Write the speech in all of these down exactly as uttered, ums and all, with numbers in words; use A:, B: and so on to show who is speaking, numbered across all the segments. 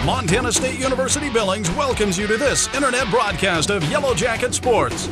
A: Montana State University Billings welcomes you to this internet broadcast of Yellow Jacket Sports.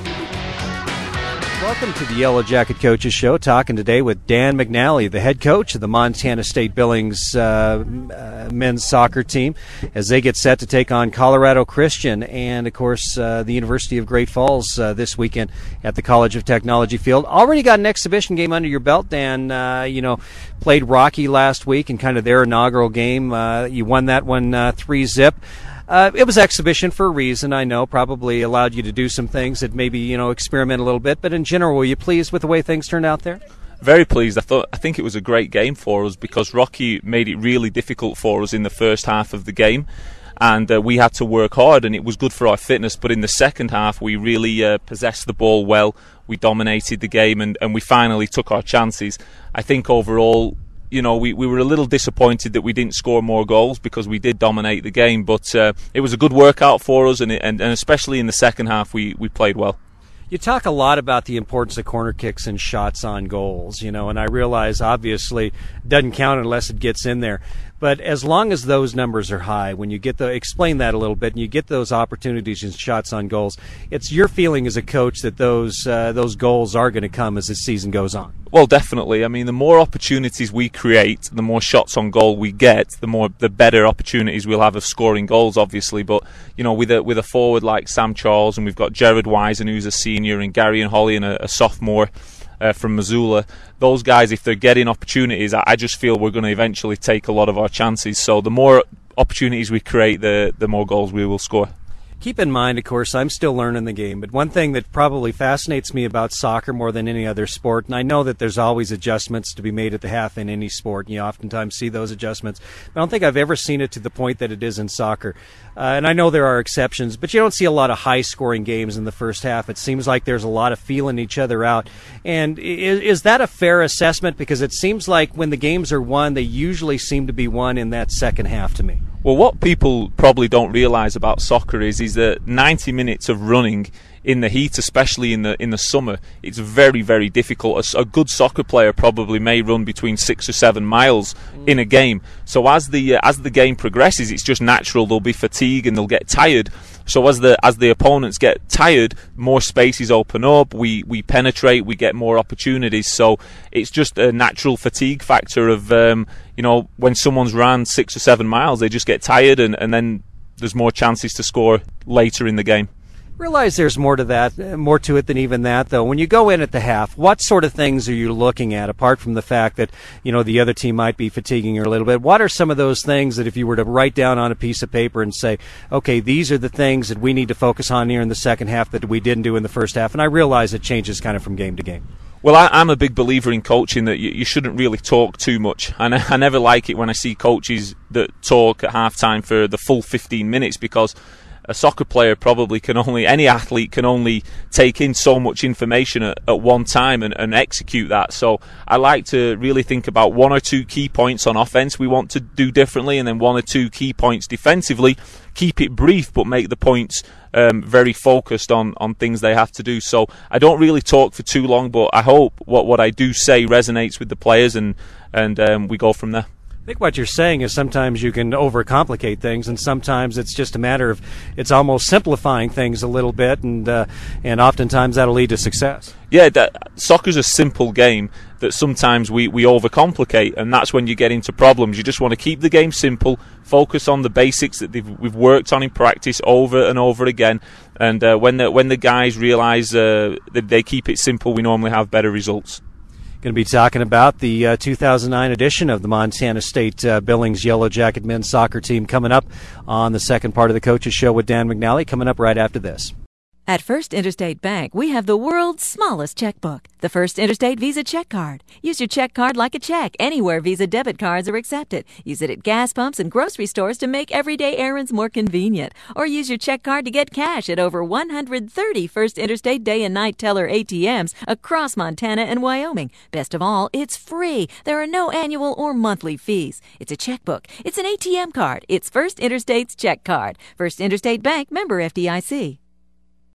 B: Welcome to the Yellow Jacket Coaches Show, talking today with Dan McNally, the head coach of the Montana State Billings uh, uh, men's soccer team, as they get set to take on Colorado Christian and, of course, uh, the University of Great Falls uh, this weekend at the College of Technology field. Already got an exhibition game under your belt, Dan. Uh, you know, played Rocky last week in kind of their inaugural game. Uh, you won that one uh, three zip. Uh, it was exhibition for a reason, I know, probably allowed you to do some things that maybe, you know, experiment a little bit, but in general, were you pleased with the way things turned out there?
C: Very pleased. I thought I think it was a great game for us because Rocky made it really difficult for us in the first half of the game, and uh, we had to work hard, and it was good for our fitness. But in the second half, we really uh, possessed the ball well. We dominated the game, and, and we finally took our chances. I think overall, you know, we, we were a little disappointed that we didn't score more goals because we did dominate the game, but uh, it was a good workout for us, and, it, and and especially in the second half, we, we played well.
B: You talk a lot about the importance of corner kicks and shots on goals, you know, and I realize obviously it doesn't count unless it gets in there. But as long as those numbers are high, when you get the, explain that a little bit, and you get those opportunities and shots on goals, it's your feeling as a coach that those uh, those goals are going to come as the season goes on.
C: Well, definitely. I mean, the more opportunities we create, the more shots on goal we get, the more the better opportunities we'll have of scoring goals, obviously. But you know, with a with a forward like Sam Charles, and we've got Jared Wisen, who's a senior, and Gary and Holly, and a, a sophomore uh, from Missoula. Those guys, if they're getting opportunities, I just feel we're going to eventually take a lot of our chances. So the more opportunities we create, the the more goals we will score.
B: Keep in mind, of course, I'm still learning the game, but one thing that probably fascinates me about soccer more than any other sport, and I know that there's always adjustments to be made at the half in any sport, and you oftentimes see those adjustments, but I don't think I've ever seen it to the point that it is in soccer. Uh, and I know there are exceptions, but you don't see a lot of high-scoring games in the first half. It seems like there's a lot of feeling each other out. And is, is that a fair assessment? Because it seems like when the games are won, they usually seem to be won in that second half to me.
C: Well, what people probably don't realise about soccer is is that ninety minutes of running in the heat, especially in the in the summer, it's very, very difficult. A, a good soccer player probably may run between six or seven miles mm. in a game. So as the uh, as the game progresses, it's just natural there'll be fatigue and they'll get tired. So as the as the opponents get tired, more spaces open up. We we penetrate. We get more opportunities. So it's just a natural fatigue factor of um, you know, when someone's ran six or seven miles, they just get tired, and, and then there's more chances to score later in the game.
B: Realize there's more to that, more to it than even that, though. When you go in at the half, what sort of things are you looking at, apart from the fact that, you know, the other team might be fatiguing you a little bit? What are some of those things that if you were to write down on a piece of paper and say, okay, these are the things that we need to focus on here in the second half that we didn't do in the first half? And I realize it changes kind of from game to game.
C: Well, I, I'm a big believer in coaching that you, you shouldn't really talk too much. And I, I never like it when I see coaches that talk at halftime for the full fifteen minutes, because a soccer player probably can only, any athlete can only take in so much information at, at one time and, and execute that. So I like to really think about one or two key points on offense we want to do differently, and then one or two key points defensively. Keep it brief, but make the points um, very focused on, on things they have to do. So I don't really talk for too long, but I hope what, what I do say resonates with the players, and, and um, we go from there.
B: I think what you're saying is sometimes you can overcomplicate things, and sometimes it's just a matter of it's almost simplifying things a little bit, and uh, and oftentimes that'll lead to success.
C: Yeah, that, soccer's a simple game that sometimes we, we overcomplicate, and that's when you get into problems. You just want to keep the game simple, focus on the basics that we've worked on in practice over and over again, and uh, when the when the guys realise uh, that they keep it simple, we normally have better results.
B: Going to be talking about the uh, two thousand nine edition of the Montana State uh, Billings Yellow Jacket men's soccer team coming up on the second part of the Coaches Show with Dan McNally, coming up right after this.
D: At First Interstate Bank, we have the world's smallest checkbook, the First Interstate Visa Check Card. Use your check card like a check anywhere Visa debit cards are accepted. Use it at gas pumps and grocery stores to make everyday errands more convenient. Or use your check card to get cash at over one hundred thirty First Interstate day and night teller A T Ms across Montana and Wyoming. Best of all, it's free. There are no annual or monthly fees. It's a checkbook. It's an A T M card. It's First Interstate's check card. First Interstate Bank, member F D I C.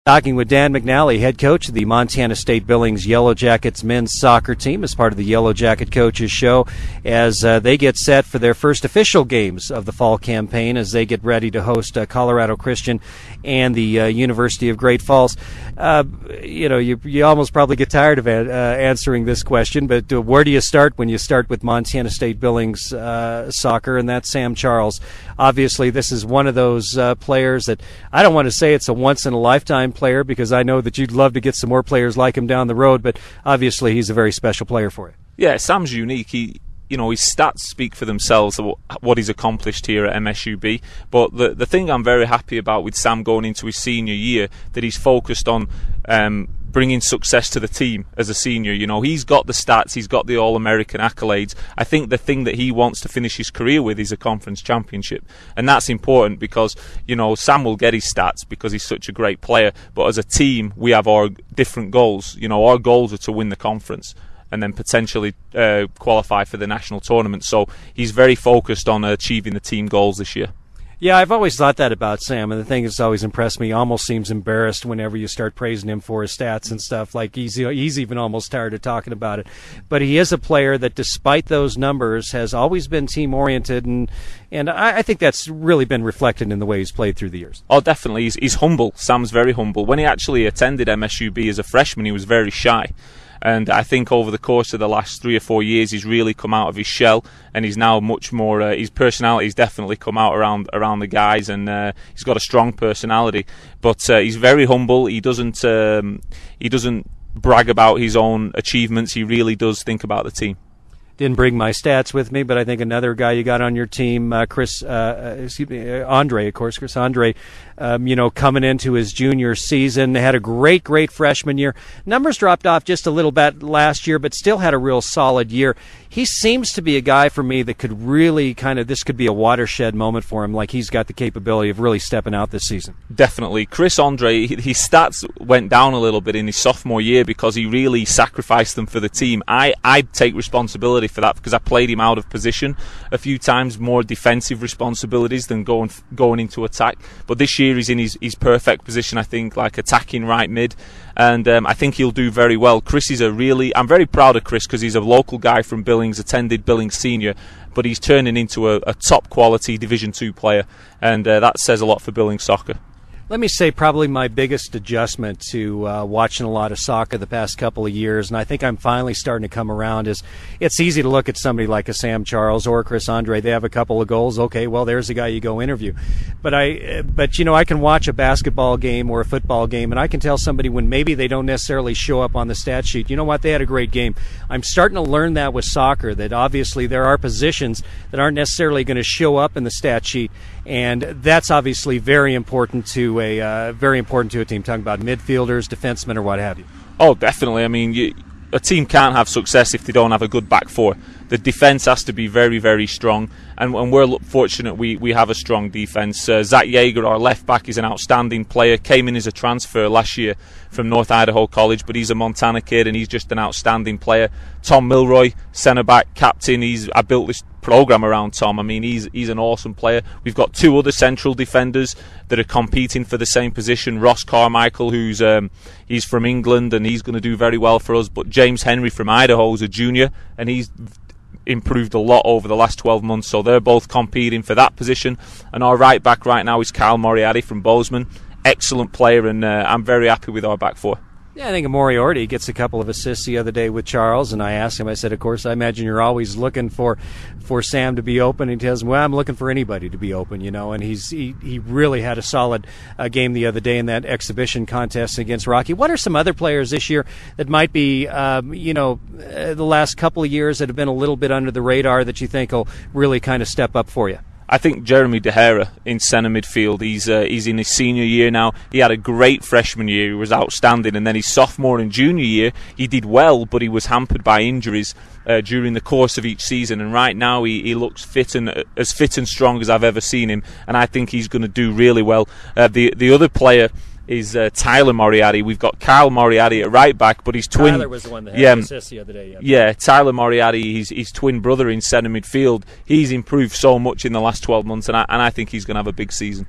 B: Talking with Dan McNally, head coach of the Montana State Billings Yellow Jackets men's soccer team, as part of the Yellow Jacket Coaches Show, as uh, they get set for their first official games of the fall campaign, as they get ready to host uh, Colorado Christian and the uh, University of Great Falls. Uh, you know, you you almost probably get tired of uh, answering this question, but uh, where do you start when you start with Montana State Billings uh, soccer, and that's Sam Charles. Obviously, this is one of those uh, players that I don't want to say it's a once-in-a-lifetime player, because I know that you'd love to get some more players like him down the road, but obviously he's a very special player for you.
C: Yeah, Sam's unique. He, you know, his stats speak for themselves, what he's accomplished here at M S U B. But the the thing I'm very happy about with Sam going into his senior year, that he's focused on um, bringing success to the team as a senior. You know, he's got the stats, he's got the All-American accolades. I think the thing that he wants to finish his career with is a conference championship, and that's important because, you know, Sam will get his stats because he's such a great player, but as a team we have our different goals. You know, our goals are to win the conference and then potentially uh, qualify for the national tournament. So he's very focused on achieving the team goals this year.
B: Yeah, I've always thought that about Sam, and the thing that's always impressed me, he almost seems embarrassed whenever you start praising him for his stats and stuff. Like he's he's even almost tired of talking about it. But he is a player that, despite those numbers, has always been team-oriented, and and I, I think that's really been reflected in the way he's played through the years.
C: Oh, definitely. He's, he's humble. Sam's very humble. When he actually attended M S U B as a freshman, he was very shy. And I think over the course of the last three or four years, he's really come out of his shell, and he's now much more. Uh, his personality's definitely come out around around the guys, and uh, he's got a strong personality. But uh, he's very humble. He doesn't um, he doesn't brag about his own achievements. He really does think about the team.
B: Didn't bring my stats with me, but I think another guy you got on your team, uh, Chris, uh, excuse me, uh, Andre, of course, Chris Andre, um, you know, coming into his junior season, had a great, great freshman year. Numbers dropped off just a little bit last year, but still had a real solid year. He seems to be a guy for me that could really kind of, this could be a watershed moment for him, like he's got the capability of really stepping out this season.
C: Definitely. Chris Andre, his stats went down a little bit in his sophomore year because he really sacrificed them for the team. I, I take responsibility for that because I played him out of position a few times, more defensive responsibilities than going going into attack. But this year he's in his, his perfect position, I think, like attacking right mid, and um, I think he'll do very well. Chris is a really, I'm very proud of Chris because he's a local guy from Billings, attended Billings Senior, but he's turning into a, a top quality Division two player, and uh, that says a lot for Billings soccer.
B: Let me say probably my biggest adjustment to uh, watching a lot of soccer the past couple of years, and I think I'm finally starting to come around, is it's easy to look at somebody like a Sam Charles or Chris Andre. They have a couple of goals. Okay, well, there's the guy you go interview. But, I, but you know, I can watch a basketball game or a football game, and I can tell somebody when maybe they don't necessarily show up on the stat sheet, you know what, they had a great game. I'm starting to learn that with soccer, that obviously there are positions that aren't necessarily going to show up in the stat sheet, and that's obviously very important to a uh, very important to a team. Talking about midfielders, defensemen, or what have you.
C: Oh, definitely. I mean, you, a team can't have success if they don't have a good back four. The defence has to be very, very strong, and, and we're fortunate we, we have a strong defence. Uh, Zach Yeager, our left back, is an outstanding player. Came in as a transfer last year from North Idaho College, but he's a Montana kid and he's just an outstanding player. Tom Milroy, centre back, captain. He's I built this program around Tom. I mean, he's he's an awesome player. We've got two other central defenders that are competing for the same position. Ross Carmichael, who's um, he's from England and he's going to do very well for us. But James Henry from Idaho is a junior and he's improved a lot over the last twelve months, so they're both competing for that position. And our right back right now is Kyle Moriarty from Bozeman. Excellent player, and uh, I'm very happy with our back four.
B: Yeah, I think Moriarty gets a couple of assists the other day with Charles, and I asked him, I said, of course, I imagine you're always looking for, for Sam to be open. And he tells me, well, I'm looking for anybody to be open, you know, and he's he, he really had a solid uh, game the other day in that exhibition contest against Rocky. What are some other players this year that might be, um, you know, uh, the last couple of years that have been a little bit under the radar that you think will really kind of step up for you?
C: I think Jeremy DeHera in centre midfield, he's uh, he's in his senior year now. He had a great freshman year, he was outstanding, and then his sophomore and junior year he did well, but he was hampered by injuries uh, during the course of each season, and right now he, he looks fit and uh, as fit and strong as I've ever seen him, and I think he's going to do really well. Uh, the the other player is uh, Tyler Moriarty. We've got Kyle Moriarty at right back, but his twin.
B: Tyler was the one that had
C: yeah,
B: the assist the other day. Yeah.
C: yeah, Tyler Moriarty, his his twin brother in centre midfield. He's improved so much in the last twelve months, and I and I think he's going to have a big season.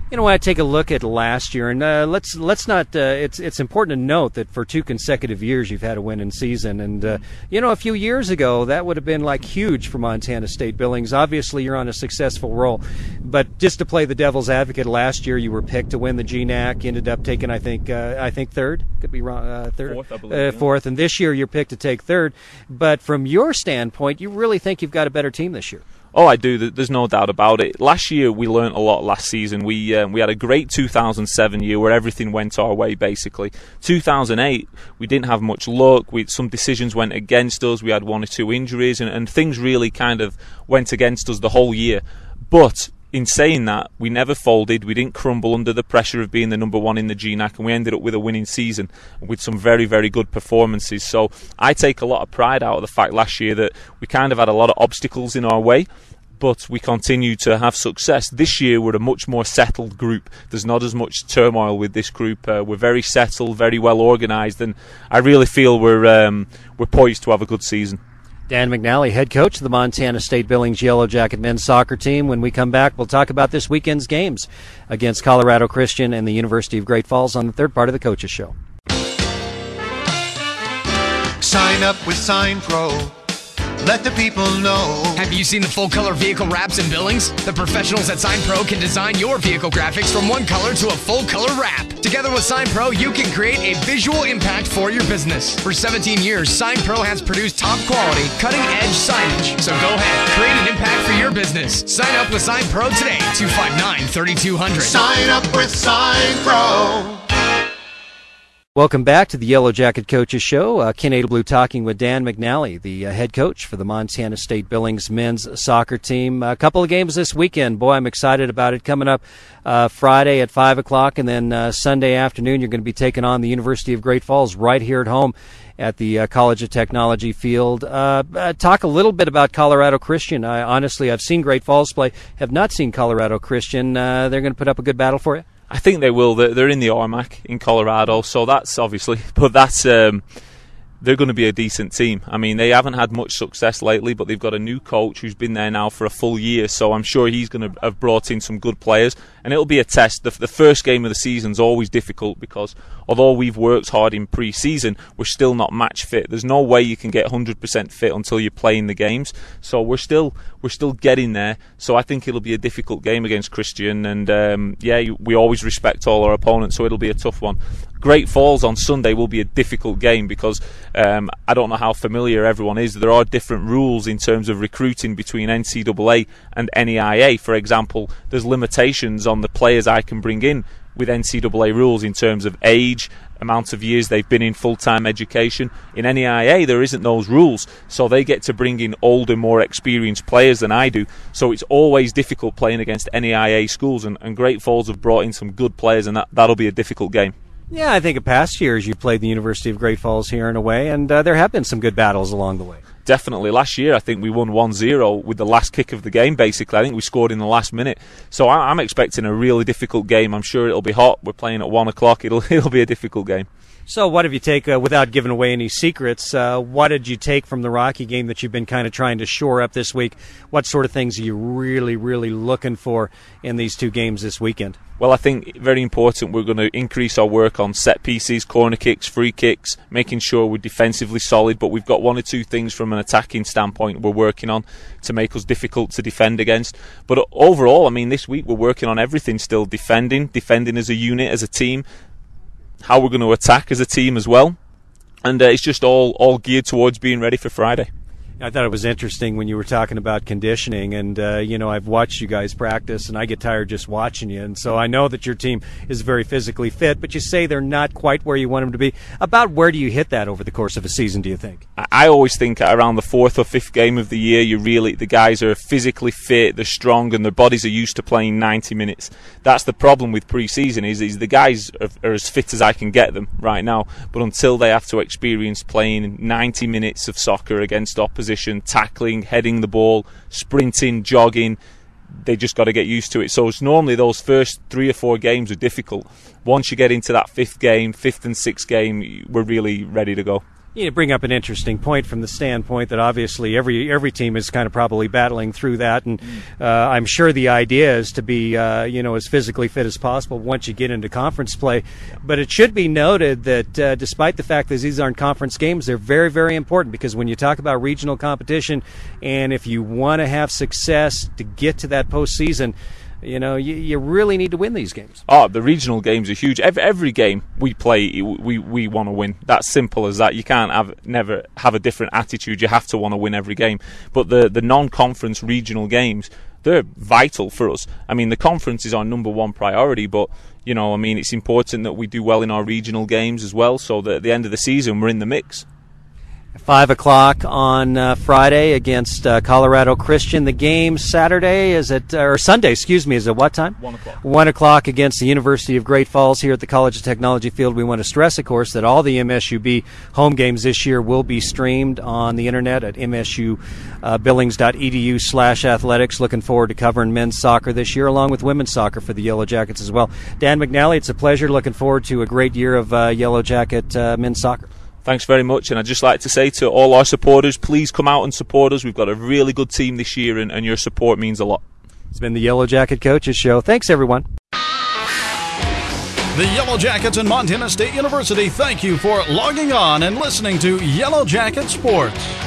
B: You know, when I take a look at last year, and uh, let's let's not. Uh, it's it's important to note that for two consecutive years you've had a winning season, and uh, you know, a few years ago that would have been like huge for Montana State Billings. Obviously, you're on a successful roll, but just to play the devil's advocate, last year you were picked to win the G N A C, ended up taking I think uh, I think third, could be wrong, uh, third,
C: fourth, I believe,
B: uh,
C: yeah.
B: fourth, and this year you're picked to take third. But from your standpoint, you really think you've got a better team this year?
C: Oh, I do. There's no doubt about it. Last year, we learnt a lot last season. We um, we had a great two thousand seven year where everything went our way, basically. two thousand eight, we didn't have much luck. We, some decisions went against us. We had one or two injuries, and, and things really kind of went against us the whole year. But in saying that, we never folded. We didn't crumble under the pressure of being the number one in the G N A C, and we ended up with a winning season with some very, very good performances. So I take a lot of pride out of the fact last year that we kind of had a lot of obstacles in our way, but we continue to have success. This year we're a much more settled group. There's not as much turmoil with this group. Uh, we're very settled, very well organised, and I really feel we're um, we're poised to have a good season.
B: Dan McNally, head coach of the Montana State Billings Yellow Jacket men's soccer team. When we come back, we'll talk about this weekend's games against Colorado Christian and the University of Great Falls on the third part of the Coaches Show.
E: Sign up with Sign Pro. Let the people know.
F: Have you seen the full-color vehicle wraps in Billings? The professionals at Sign Pro can design your vehicle graphics from one color to a full-color wrap. Together with Sign Pro, you can create a visual impact for your business. For seventeen years, Sign Pro has produced top-quality, cutting-edge signage. So go ahead, create an impact for your business. Sign up with Sign Pro today, two five nine, three two zero zero.
E: Sign up with Sign Pro.
B: Welcome back to the Yellow Jacket Coaches Show. Uh, Ken Adelblue talking with Dan McNally, the uh, head coach for the Montana State Billings men's soccer team. A couple of games this weekend. Boy, I'm excited about it. Coming up uh, Friday at five o'clock, and then uh, Sunday afternoon you're going to be taking on the University of Great Falls right here at home at the uh, College of Technology field. Uh, uh, talk a little bit about Colorado Christian. I, honestly, I've seen Great Falls play, have not seen Colorado Christian. Uh, they're going to put up a good battle for you?
C: I think they will. They're in the R M A C in Colorado, so that's obviously, but that's um, they're going to be a decent team. I mean, they haven't had much success lately, but they've got a new coach who's been there now for a full year, so I'm sure he's going to have brought in some good players, and it'll be a test. The, the first game of the season is always difficult because although we've worked hard in pre-season, we're still not match fit. There's no way you can get one hundred percent fit until you're playing the games, so we're still we're still getting there. So I think it'll be a difficult game against Christian, and um, yeah, we always respect all our opponents, so it'll be a tough one. Great Falls on Sunday will be a difficult game because um, I don't know how familiar everyone is. There are different rules in terms of recruiting between N C double A and N E I A. For example, there's limitations on the players I can bring in with N C double A rules in terms of age, amount of years they've been in full-time education. In N E I A, there isn't those rules, so they get to bring in older, more experienced players than I do. So it's always difficult playing against N E I A schools, and, and Great Falls have brought in some good players, and that, that'll be a difficult game.
B: Yeah, I think in past years you've played the University of Great Falls here and away, and uh, there have been some good battles along the way.
C: Definitely. Last year, I think we won one zero with the last kick of the game, basically. I think we scored in the last minute. So I'm expecting a really difficult game. I'm sure it'll be hot. We're playing at one o'clock. It'll, it'll be a difficult game.
B: So what did you take, uh, without giving away any secrets, uh, what did you take from the Rocky game that you've been kind of trying to shore up this week? What sort of things are you really, really looking for in these two games this weekend?
C: Well, I think very important, we're going to increase our work on set pieces, corner kicks, free kicks, making sure we're defensively solid, but we've got one or two things from an attacking standpoint we're working on to make us difficult to defend against. But overall, I mean, this week we're working on everything still, defending, defending as a unit, as a team, how we're going to attack as a team as well, and uh, it's just all, all geared towards being ready for Friday.
B: I thought it was interesting when you were talking about conditioning, and uh, you know, I've watched you guys practice, and I get tired just watching you, and so I know that your team is very physically fit, but you say they're not quite where you want them to be. About where do you hit that over the course of a season, do you think?
C: I always think around the fourth or fifth game of the year, you really the guys are physically fit, they're strong, and their bodies are used to playing ninety minutes. That's the problem with pre-season, is, is the guys are, are as fit as I can get them right now, but until they have to experience playing ninety minutes of soccer against opposition, tackling, heading the ball, sprinting, jogging, they just got to get used to it. So it's normally those first three or four games are difficult. Once you get into that fifth game, fifth and sixth game, we're really ready to go.
B: You bring up an interesting point from the standpoint that obviously every every team is kind of probably battling through that, and uh, I'm sure the idea is to be uh, you know as physically fit as possible once you get into conference play. But it should be noted that uh, despite the fact that these aren't conference games, they're very, very important, because when you talk about regional competition, and if you want to have success to get to that postseason, you know, you, you really need to win these games.
C: Oh, the regional games are huge. Every, every game we play, we, we want to win. That's simple as that. You can't have never have a different attitude. You have to want to win every game. But the, the non-conference regional games, they're vital for us. I mean, the conference is our number one priority, but, you know, I mean, it's important that we do well in our regional games as well, so that at the end of the season we're in the mix.
B: Five o'clock on uh, Friday against uh, Colorado Christian. The game Saturday is at, or Sunday, excuse me, is at what time?
C: One o'clock.
B: One o'clock against the University of Great Falls here at the College of Technology Field. We want to stress, of course, that all the M S U B home games this year will be streamed on the internet at M S U Billings dot E D U slash athletics. Looking forward to covering men's soccer this year, along with women's soccer for the Yellow Jackets as well. Dan McNally, it's a pleasure. Looking forward to a great year of uh, Yellow Jacket uh, men's soccer.
C: Thanks very much, and I'd just like to say to all our supporters, please come out and support us. We've got a really good team this year, and, and your support means a lot.
B: It's been the Yellow Jacket Coaches Show. Thanks, everyone.
A: The Yellow Jackets and Montana State University thank you for logging on and listening to Yellow Jacket Sports.